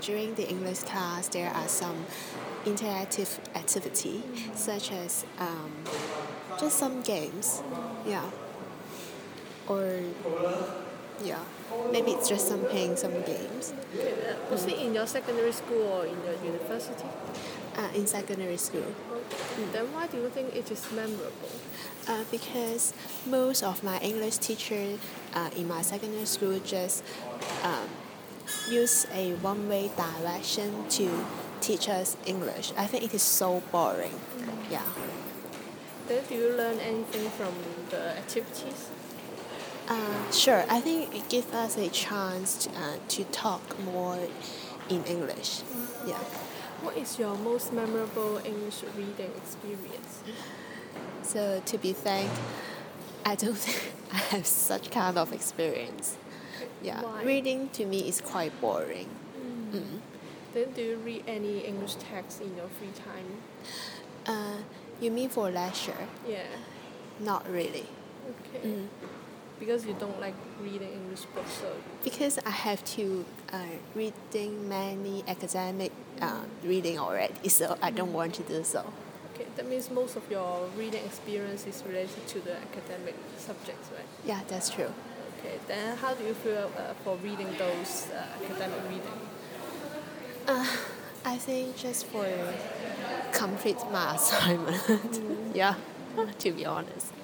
During the English class, there are some interactive activity, such as just some games, yeah, or yeah, maybe it's just playing some games. Was it in your secondary school or in your university? In secondary school. Then why do you think it is memorable? Because most of my English teachers in my secondary school just use a one-way direction to teach us English. I think it is so boring. Yeah. Then do you learn anything from the activities? Sure. I think it gives us a chance to talk more in English. Yeah. What is your most memorable English reading experience? So to be frank, I don't think I have such kind of experience. Yeah. Why? Reading to me is quite boring. Then do you read any English text in your free time? You mean for leisure? Yeah. Not really. Okay. Because you don't like reading English books, so Because I have to reading many academic reading already, so I don't want to do so. okay. That means most of your reading experience is related to the academic subjects, right? Yeah, that's true. Okay. Then how do you feel for reading those academic reading? I think just for complete my assignment. Yeah, to be honest.